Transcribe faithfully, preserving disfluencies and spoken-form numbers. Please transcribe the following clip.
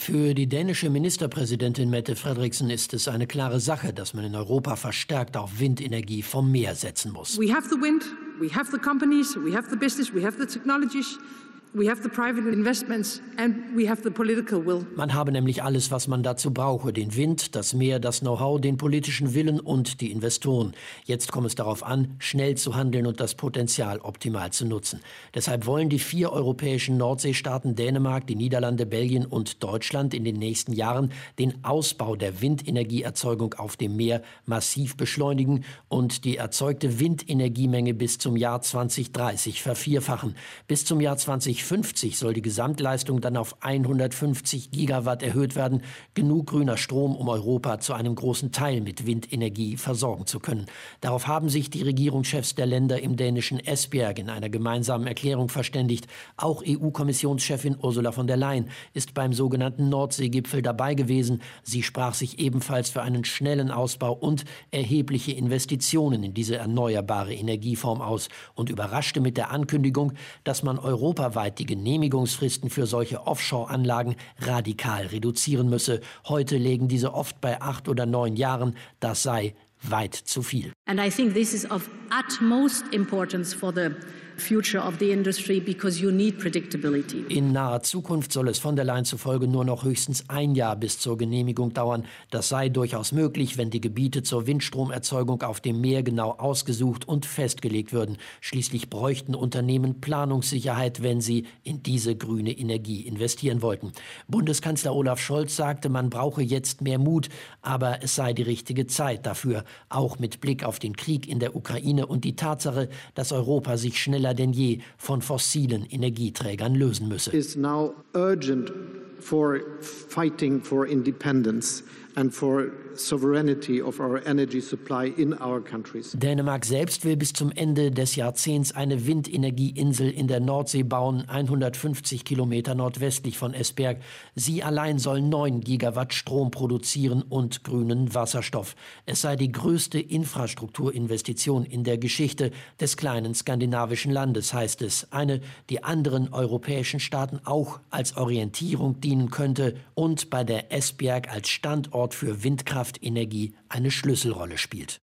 Für die dänische Ministerpräsidentin Mette Frederiksen ist es eine klare Sache, dass man in Europa verstärkt auf Windenergie vom Meer setzen muss. We have the wind, we have the companies, we have the business, we have the technologies. We have the private investments and we have the political will. Man habe nämlich alles, was man dazu brauche: den Wind, das Meer, das Know-how, den politischen Willen und die Investoren. Jetzt kommt es darauf an, schnell zu handeln und das Potenzial optimal zu nutzen. Deshalb wollen die vier europäischen Nordseestaaten Dänemark, die Niederlande, Belgien und Deutschland in den nächsten Jahren den Ausbau der Windenergieerzeugung auf dem Meer massiv beschleunigen und die erzeugte Windenergiemenge bis zum Jahr zweitausenddreißig vervierfachen. Bis zum Jahr zweitausendfünfzig soll die Gesamtleistung dann auf hundertfünfzig Gigawatt erhöht werden. Genug grüner Strom, um Europa zu einem großen Teil mit Windenergie versorgen zu können. Darauf haben sich die Regierungschefs der Länder im dänischen Esbjerg in einer gemeinsamen Erklärung verständigt. Auch E U-Kommissionschefin Ursula von der Leyen ist beim sogenannten Nordseegipfel dabei gewesen. Sie sprach sich ebenfalls für einen schnellen Ausbau und erhebliche Investitionen in diese erneuerbare Energieform aus und überraschte mit der Ankündigung, dass man europaweit die Genehmigungsfristen für solche Offshore-Anlagen radikal reduzieren müsse. Heute lägen diese oft bei acht oder neun Jahren. Das sei weit zu viel. And I think this is of utmost importance for the future of the industry because you need predictability. In naher Zukunft soll es von der Leyen zufolge nur noch höchstens ein Jahr bis zur Genehmigung dauern. Das sei durchaus möglich, wenn die Gebiete zur Windstromerzeugung auf dem Meer genau ausgesucht und festgelegt würden. Schließlich bräuchten Unternehmen Planungssicherheit, wenn sie in diese grüne Energie investieren wollten. Bundeskanzler Olaf Scholz sagte, man brauche jetzt mehr Mut, aber es sei die richtige Zeit dafür, auch mit Blick auf den Krieg in der Ukraine und die Tatsache, dass Europa sich schneller denn je von fossilen Energieträgern lösen müsse. Is now urgent for fighting for independence and for sovereignty of our energy supply in our countries. Dänemark selbst will bis zum Ende des Jahrzehnts eine Windenergieinsel in der Nordsee bauen, hundertfünfzig Kilometer nordwestlich von Esbjerg. Sie allein soll neun Gigawatt Strom produzieren und grünen Wasserstoff. Es sei die größte Infrastrukturinvestition in der Geschichte des kleinen skandinavischen Landes, heißt es. Eine, die anderen europäischen Staaten auch als Orientierung dienen könnte und bei der Esbjerg als Standort für Windkraftenergie eine Schlüsselrolle spielt.